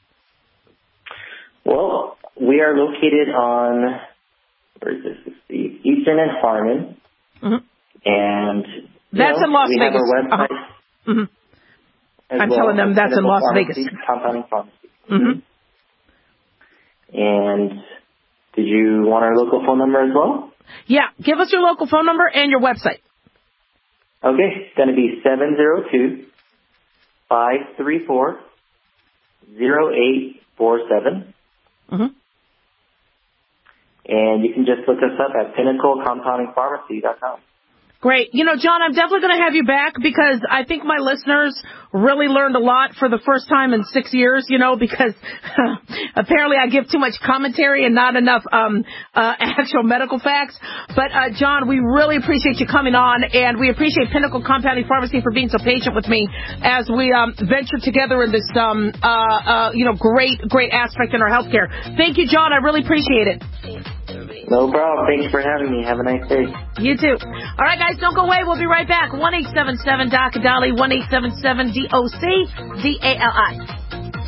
Well, we are located on, where is this? It's the Eastern and Harmon, mm-hmm. and that's know, in Las we Vegas. Have our website. Uh-huh. Mm-hmm. I'm well telling them that's in Las pharmacy, Vegas. Compounding Pharmacy. Mm-hmm. And did you want our local phone number as well? Yeah, give us your local phone number and your website. Okay, it's going to be seven zero two, five three four, zero eight four seven. Mm-hmm. And you can just look us up at pinnacle compounding pharmacy dot com. Great. You know, John, I'm definitely going to have you back because I think my listeners really learned a lot for the first time in six years, you know, because uh, apparently I give too much commentary and not enough um, uh, actual medical facts. But, uh, John, we really appreciate you coming on, and we appreciate Pinnacle Compounding Pharmacy for being so patient with me as we um, venture together in this, um, uh, uh, you know, great, great aspect in our healthcare. Thank you, John. I really appreciate it. No problem. Thanks for having me. Have a nice day. You too. All right, guys, don't go away. We'll be right back. one eight seven seven D O C A D A L I, one eight seven seven D O C D A L I.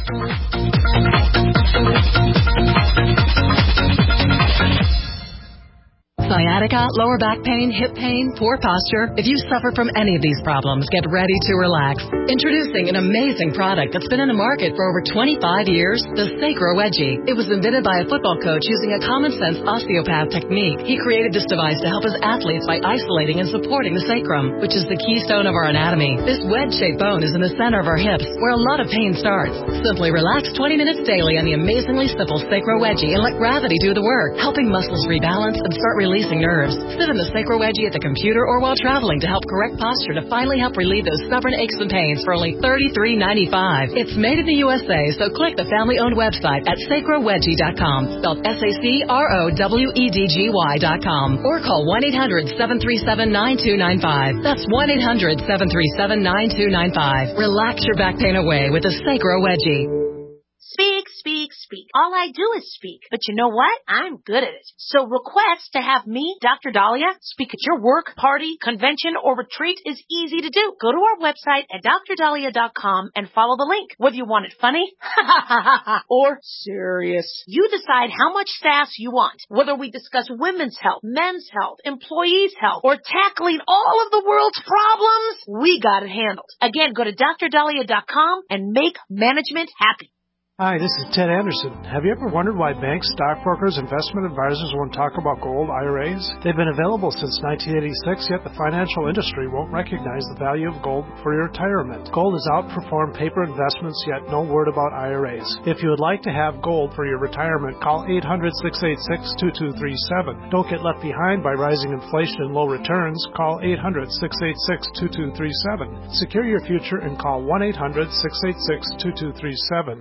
Sciatica, lower back pain, hip pain, poor posture. If you suffer from any of these problems, get ready to relax. Introducing an amazing product that's been in the market for over twenty-five years, the Sacro Wedgie. It was invented by a football coach using a common-sense osteopath technique. He created this device to help his athletes by isolating and supporting the sacrum, which is the keystone of our anatomy. This wedge-shaped bone is in the center of our hips, where a lot of pain starts. Simply relax twenty minutes daily on the amazingly simple Sacro Wedgie and let gravity do the work, helping muscles rebalance and start releasing releasing nerves. Sit in the Sacro Wedgie at the computer or while traveling to help correct posture to finally help relieve those stubborn aches and pains for only thirty-three ninety-five. It's made in the U S A, so click the family-owned website at sacro wedgie dot com, spelled S A C R O W E D G Y dot com, or call one eight hundred seven three seven nine two nine five. That's one eight hundred seven three seven nine two nine five. Relax your back pain away with the Sacro Wedgie. Speak, speak, speak. All I do is speak. But you know what? I'm good at it. So request to have me, Doctor Dahlia, speak at your work, party, convention, or retreat is easy to do. Go to our website at dr dahlia dot com and follow the link. Whether you want it funny or serious, you decide how much sass you want. Whether we discuss women's health, men's health, employees' health, or tackling all of the world's problems, we got it handled. Again, go to dr dahlia dot com and make management happy. Hi, this is Ted Anderson. Have you ever wondered why banks, stockbrokers, investment advisors won't talk about gold I R As? They've been available since nineteen eighty-six, yet the financial industry won't recognize the value of gold for your retirement. Gold has outperformed paper investments, yet no word about I R As. If you would like to have gold for your retirement, call eight hundred, six eight six, two two three seven. Don't get left behind by rising inflation and low returns. Call eight hundred, six eight six, two two three seven. Secure your future and call one eight hundred, six eight six, two two three seven.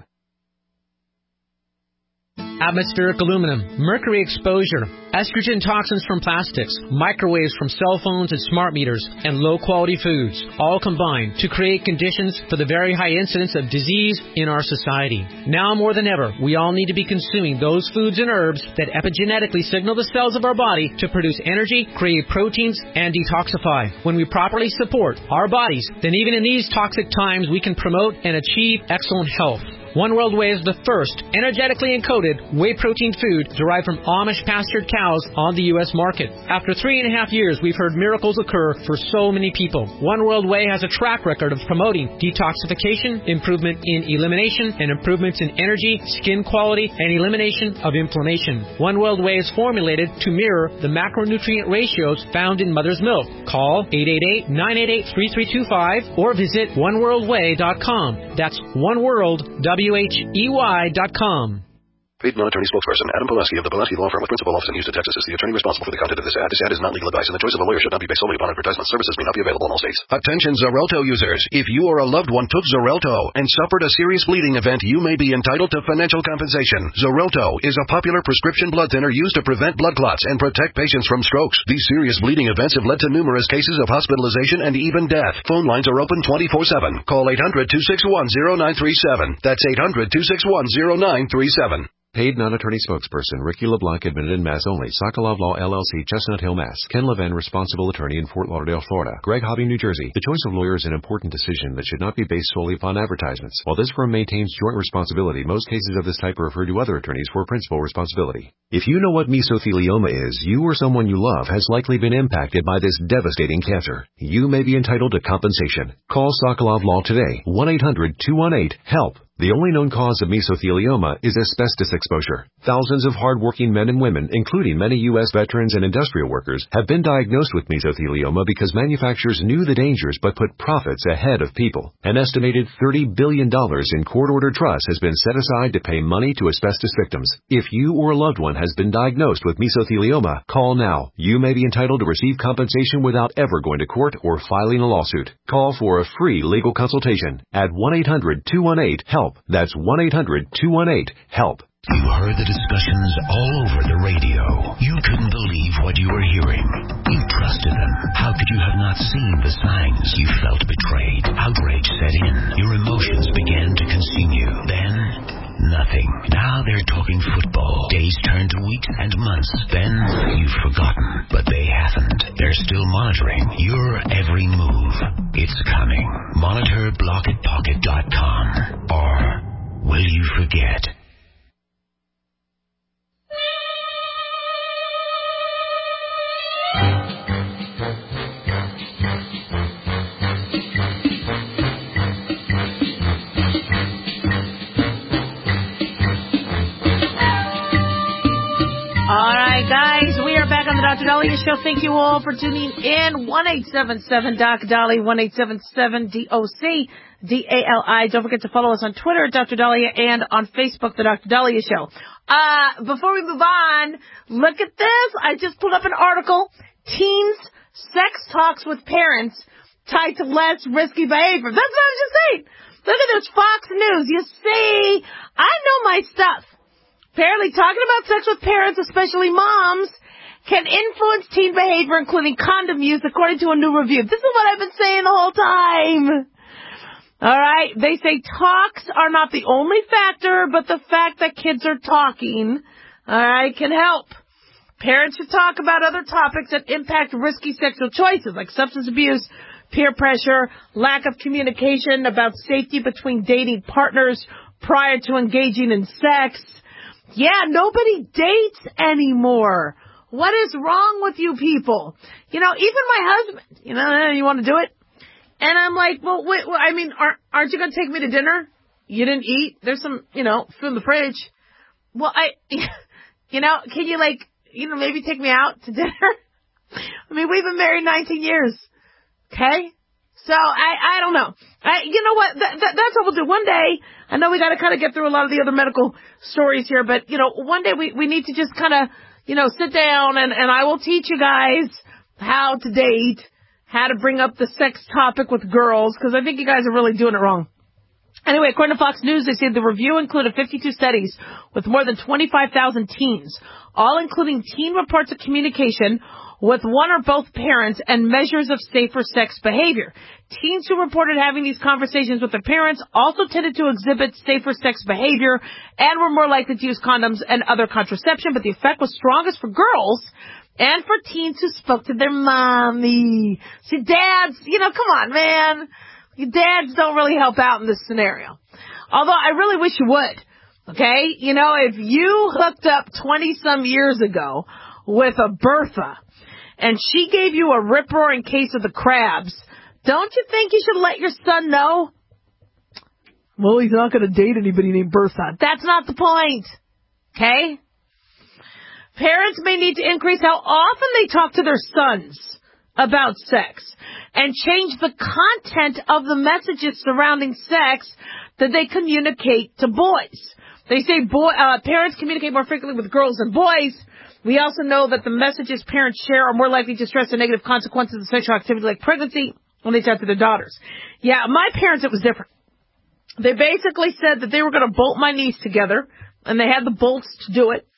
Atmospheric aluminum, mercury exposure, estrogen toxins from plastics, microwaves from cell phones and smart meters, and low-quality foods, all combine to create conditions for the very high incidence of disease in our society. Now more than ever, we all need to be consuming those foods and herbs that epigenetically signal the cells of our body to produce energy, create proteins, and detoxify. When we properly support our bodies, then even in these toxic times, we can promote and achieve excellent health. One World Whey is the first energetically encoded whey protein food derived from Amish pastured cows on the U S market. After three and a half years, we've heard miracles occur for so many people. One World Whey has a track record of promoting detoxification, improvement in elimination, and improvements in energy, skin quality, and elimination of inflammation. One World Whey is formulated to mirror the macronutrient ratios found in mother's milk. Call eight eight eight, nine eight eight, three three two five or visit one world way dot com. That's One World, W H E Y dot com. Paid non-attorney spokesperson Adam Pulaski of the Pulaski Law Firm with principal office in Houston, Texas is the attorney responsible for the content of this ad. This ad is not legal advice, and the choice of a lawyer should not be based solely upon advertisement. Services may not be available in all states. Attention Xarelto users. If you or a loved one took Xarelto and suffered a serious bleeding event, you may be entitled to financial compensation. Xarelto is a popular prescription blood thinner used to prevent blood clots and protect patients from strokes. These serious bleeding events have led to numerous cases of hospitalization and even death. Phone lines are open twenty-four seven. Call eight hundred, two six one, zero nine three seven. That's eight hundred, two six one, zero nine three seven. Paid non-attorney spokesperson Ricky LeBlanc, admitted in Mass only. Sokolov Law, L L C, Chestnut Hill, Mass. Ken Levin, responsible attorney in Fort Lauderdale, Florida. Greg Hobby, New Jersey. The choice of lawyer is an important decision that should not be based solely upon advertisements. While this firm maintains joint responsibility, most cases of this type are referred to other attorneys for principal responsibility. If you know what mesothelioma is, you or someone you love has likely been impacted by this devastating cancer. You may be entitled to compensation. Call Sokolov Law today. one eight hundred, two one eight, HELP. The only known cause of mesothelioma is asbestos exposure. Thousands of hard-working men and women, including many U S veterans and industrial workers, have been diagnosed with mesothelioma because manufacturers knew the dangers but put profits ahead of people. An estimated thirty billion dollars in court-ordered trust has been set aside to pay money to asbestos victims. If you or a loved one has been diagnosed with mesothelioma, call now. You may be entitled to receive compensation without ever going to court or filing a lawsuit. Call for a free legal consultation at one eight hundred, two one eight, HELP. That's one eight hundred, two one eight, HELP. You heard the discussions all over the radio. You couldn't believe what you were hearing. You trusted them. How could you have not seen the signs? You felt betrayed. Outrage set in. Your emotions began to consume you. Then, nothing. Now they're talking football. Days turn to weeks and months. Then, you've forgotten. But they haven't. They're still monitoring your every move. It's coming. Monitor block it pocket dot com. Or will you forget? All right, guys, we are back on the Doctor Dahlia Show. Thank you all for tuning in. one eight seven seven D O C Dali, one eight seven seven D O C D A L I. Don't forget to follow us on Twitter at Doctor Dahlia and on Facebook, the Doctor Dahlia Show. uh, before we move on, look at this. I just pulled up an article. Teens sex talks with parents tied to less risky behavior. That's what I was just saying. Look at this, Fox News. You see, I know my stuff. Apparently talking about sex with parents, especially moms, can influence teen behavior, including condom use, according to a new review. This is what I've been saying the whole time. All right. They say talks are not the only factor, but the fact that kids are talking, all right, can help. Parents should talk about other topics that impact risky sexual choices, like substance abuse, peer pressure, lack of communication about safety between dating partners prior to engaging in sex. Yeah, nobody dates anymore. What is wrong with you people? You know, even my husband, you know, you want to do it? And I'm like, well, wait, well, I mean, aren't, aren't you going to take me to dinner? You didn't eat. There's some, you know, food in the fridge. Well, I, you know, can you like, you know, maybe take me out to dinner? I mean, we've been married nineteen years. Okay? So, I, I don't know. I, you know what? That, that, that's what we'll do. One day, I know we got to kind of get through a lot of the other medical stories here, but, you know, one day we, we need to just kind of, you know, sit down and, and I will teach you guys how to date, how to bring up the sex topic with girls, because I think you guys are really doing it wrong. Anyway, according to Fox News, they said the review included fifty-two studies with more than twenty-five thousand teens, all including teen reports of communication with one or both parents and measures of safer sex behavior. Teens who reported having these conversations with their parents also tended to exhibit safer sex behavior and were more likely to use condoms and other contraception, but the effect was strongest for girls and for teens who spoke to their mommy. See, dads, you know, come on, man. Your dads don't really help out in this scenario. Although I really wish you would. Okay? You know, if you hooked up twenty-some years ago with a Bertha and she gave you a rip-roaring case of the crabs, don't you think you should let your son know? Well, he's not going to date anybody named Bertha. That's not the point. Okay? Parents may need to increase how often they talk to their sons about sex and change the content of the messages surrounding sex that they communicate to boys. They say boy, uh, parents communicate more frequently with girls than boys. We also know that the messages parents share are more likely to stress the negative consequences of sexual activity like pregnancy when they talk to their daughters. Yeah, my parents, it was different. They basically said that they were going to bolt my knees together, and they had the bolts to do it.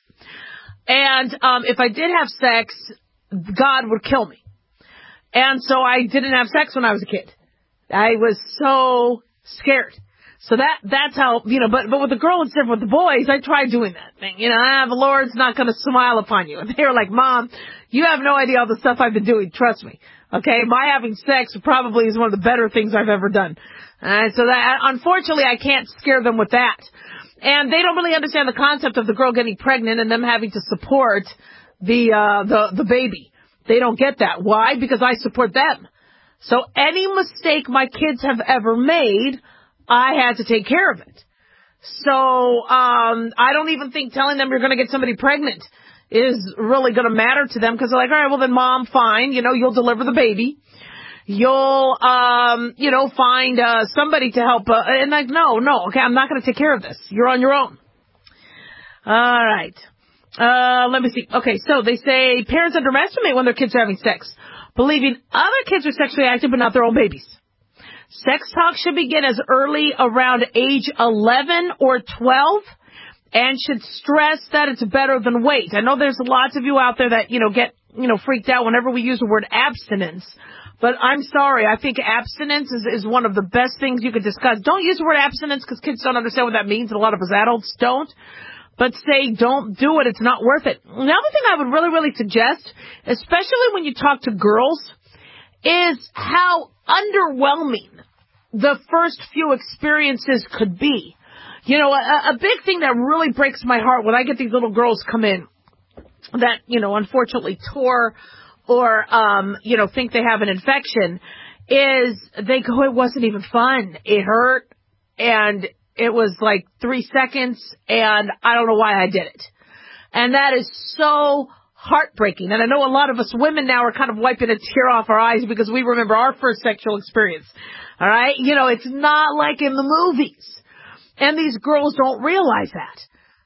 And um, if I did have sex, God would kill me. And so I didn't have sex when I was a kid. I was so scared. So that, that's how, you know, but, but with the girl it's different. With the boys, I tried doing that thing. You know, ah, the Lord's not going to smile upon you. And they were like, Mom, you have no idea all the stuff I've been doing. Trust me. Okay. My having sex probably is one of the better things I've ever done. And so that, unfortunately, I can't scare them with that. And they don't really understand the concept of the girl getting pregnant and them having to support the, uh, the, the baby. They don't get that. Why? Because I support them. So any mistake my kids have ever made, I had to take care of it. So, um, I don't even think telling them you're going to get somebody pregnant is really going to matter to them, because they're like, all right, well then Mom, fine, you know, you'll deliver the baby. You'll, um, you know, find, uh, somebody to help, uh, and like, no, no, okay, I'm not going to take care of this. You're on your own. All right. Uh, let me see. Okay, so they say parents underestimate when their kids are having sex, believing other kids are sexually active but not their own babies. Sex talk should begin as early around age eleven or twelve and should stress that it's better than wait. I know there's lots of you out there that, you know, get, you know, freaked out whenever we use the word abstinence. But I'm sorry, I think abstinence is, is one of the best things you could discuss. Don't use the word abstinence because kids don't understand what that means, and a lot of us adults don't. But say, don't do it, it's not worth it. Another thing I would really, really suggest, especially when you talk to girls, is how underwhelming the first few experiences could be. You know, a, a big thing that really breaks my heart when I get these little girls come in that, you know, unfortunately tore or, um, you know, think they have an infection, is they go, it wasn't even fun. It hurt, and it was like three seconds, and I don't know why I did it. And that is so heartbreaking. And I know a lot of us women now are kind of wiping a tear off our eyes because we remember our first sexual experience. All right? You know, it's not like in the movies. And these girls don't realize that.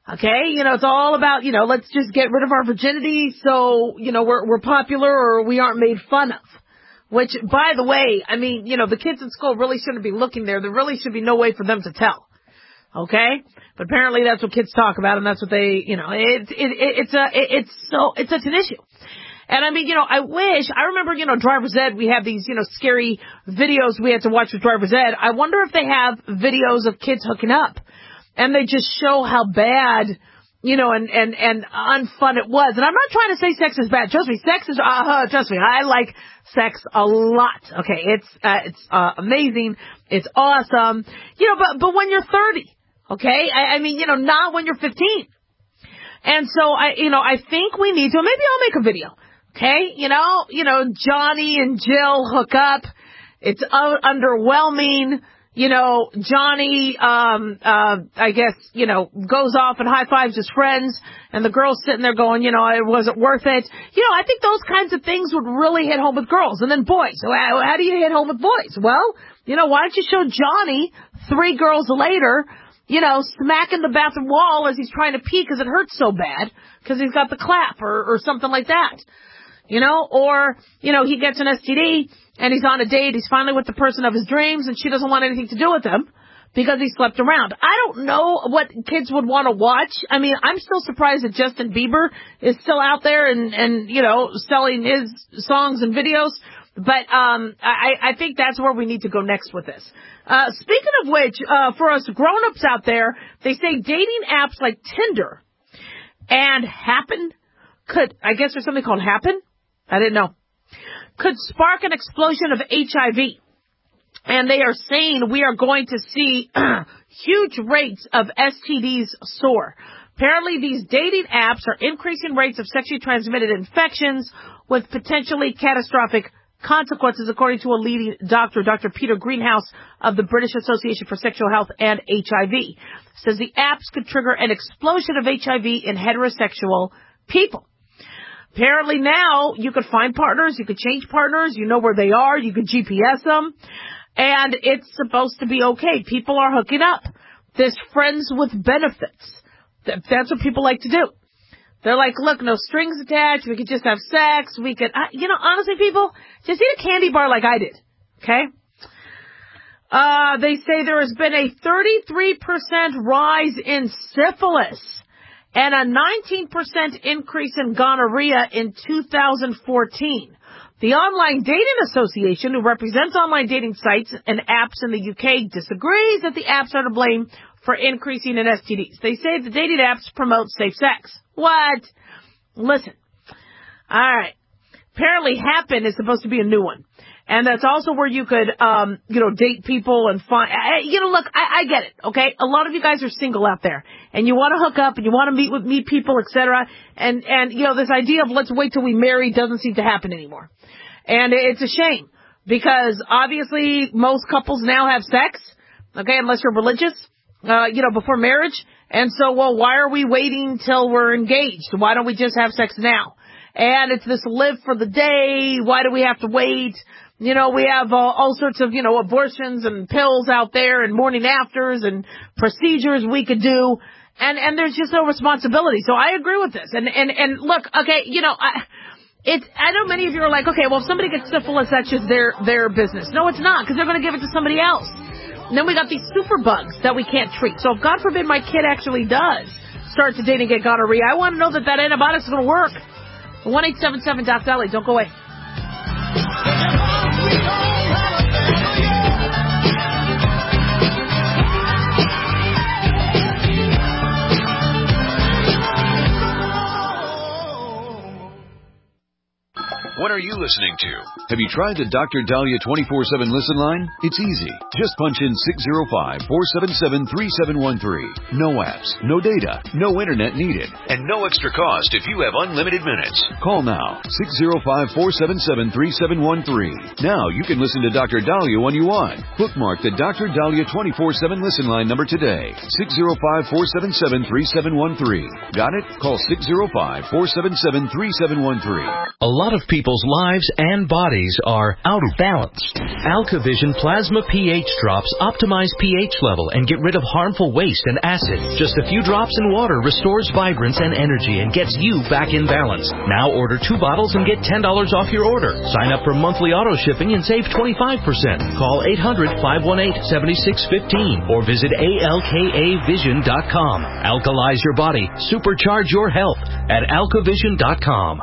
Okay, you know, it's all about, you know, let's just get rid of our virginity so, you know, we're, we're popular or we aren't made fun of. Which, by the way, I mean, you know, the kids in school really shouldn't be looking there. There really should be no way for them to tell. Okay? But apparently that's what kids talk about and that's what they, you know, it, it, it, it's a, it, it's so, it's such an issue. And I mean, you know, I wish, I remember, you know, Driver's Ed, we have these, you know, scary videos we had to watch with Driver's Ed. I wonder if they have videos of kids hooking up. And they just show how bad, you know, and, and, and unfun it was. And I'm not trying to say sex is bad. Trust me, sex is, uh, trust me, I like sex a lot. Okay, it's, uh, it's, uh, amazing. It's awesome. You know, but, but when you're thirty, okay? I, I mean, you know, not when you're fifteen. And so I, you know, I think we need to, maybe I'll make a video. Okay? You know, you know, Johnny and Jill hook up. It's uh, underwhelming. You know, Johnny, um, uh, I guess, you know, goes off and high fives his friends and the girl's sitting there going, you know, it wasn't worth it. You know, I think those kinds of things would really hit home with girls. And then boys. So how, how do you hit home with boys? Well, you know, why don't you show Johnny three girls later, you know, smacking the bathroom wall as he's trying to pee because it hurts so bad because he's got the clap or, or something like that. You know, or, you know, he gets an S T D and he's on a date. He's finally with the person of his dreams and she doesn't want anything to do with him because he slept around. I don't know what kids would want to watch. I mean, I'm still surprised that Justin Bieber is still out there and, and, you know, selling his songs and videos. But, um, I, I think that's where we need to go next with this. Uh, speaking of which, uh, for us grown-ups out there, they say dating apps like Tinder and Happen could, I guess there's something called Happen? I didn't know. Could spark an explosion of H I V. And they are saying we are going to see huge rates of S T Ds soar. Apparently these dating apps are increasing rates of sexually transmitted infections with potentially catastrophic consequences, according to a leading doctor, Doctor Peter Greenhouse of the British Association for Sexual Health and H I V. Says the apps could trigger an explosion of H I V in heterosexual people. Apparently now you could find partners, you could change partners, you know where they are, you could G P S them, and it's supposed to be okay. People are hooking up. There's friends with benefits. That's what people like to do. They're like, look, no strings attached, we could just have sex, we could, you know, honestly people, just eat a candy bar like I did, okay? Uh, they say there has been a thirty-three percent rise in syphilis and a nineteen percent increase in gonorrhea in two thousand fourteen. The Online Dating Association, who represents online dating sites and apps in the U K, disagrees that the apps are to blame for increasing in S T Ds. They say the dating apps promote safe sex. What? Listen. All right. Apparently Happen is supposed to be a new one. And that's also where you could, um, you know, date people and find, you know, look, I, I get it, okay? A lot of you guys are single out there and you want to hook up and you want to meet with meet people, et cetera. And, and, you know, this idea of let's wait till we marry doesn't seem to happen anymore. And it's a shame because obviously most couples now have sex, okay, unless you're religious, uh, you know, before marriage. And so, well, why are we waiting till we're engaged? Why don't we just have sex now? And it's this live for the day. Why do we have to wait? You know, we have uh, all sorts of, you know, abortions and pills out there and morning afters and procedures we could do. And, and there's just no responsibility. So I agree with this. And, and, and look, okay, you know, I, it's, I know many of you are like, okay, well, if somebody gets syphilis, that's just their, their business. No, it's not, because they're going to give it to somebody else. And then we got these super bugs that we can't treat. So if God forbid my kid actually does start to date and get gonorrhea, I want to know that that antibiotic's going to work. one eight seven seven Doc Dolly. Don't go away. What are you listening to? Have you tried the Doctor Dahlia twenty-four seven listen line? It's easy. Just punch in six zero five, four seven seven, three seven one three. No apps, no data, no internet needed, and no extra cost if you have unlimited minutes. Call now, six zero five, four seven seven, three seven one three. Now you can listen to Doctor Dahlia when you want. Bookmark the Doctor Dahlia twenty-four seven listen line number today, six zero five, four seven seven, three seven one three. Got it? Call six zero five, four seven seven, three seven one three. A lot of people people's lives and bodies are out of balance. AlkaVision Plasma pH drops optimize pH level and get rid of harmful waste and acid. Just a few drops in water restores vibrance and energy and gets you back in balance. Now order two bottles and get ten dollars off your order. Sign up for monthly auto shipping and save twenty-five percent. Call eight hundred, five one eight, seven six one five or visit A L K A vision dot com. Alkalize your body. Supercharge your health at alka vision dot com.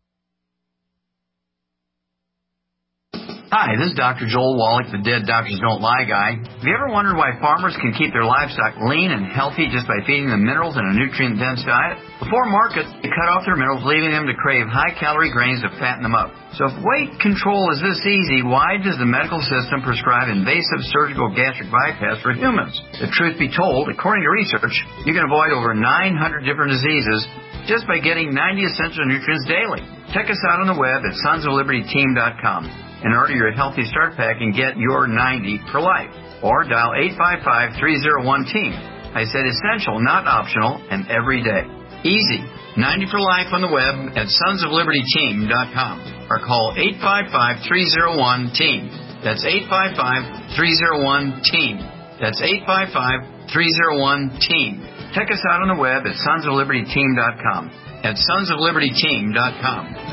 Hi, this is Doctor Joel Wallach, the Dead Doctors Don't Lie guy. Have you ever wondered why farmers can keep their livestock lean and healthy just by feeding them minerals in a nutrient-dense diet? Before market, they cut off their minerals, leaving them to crave high-calorie grains to fatten them up. So if weight control is this easy, why does the medical system prescribe invasive surgical gastric bypass for humans? The truth be told, according to research, you can avoid over nine hundred different diseases just by getting ninety essential nutrients daily. Check us out on the web at sons of liberty team dot com and order your Healthy Start Pack and get your ninety for life. Or dial eight five five, three oh one, team. I said essential, not optional, and every day. Easy. ninety for life on the web at sons of liberty team dot com or call eight five five, three oh one, team. That's eight five five, three oh one, team. That's eight five five, three oh one, team. Check us out on the web at sons of liberty team dot com. At sons of liberty team dot com.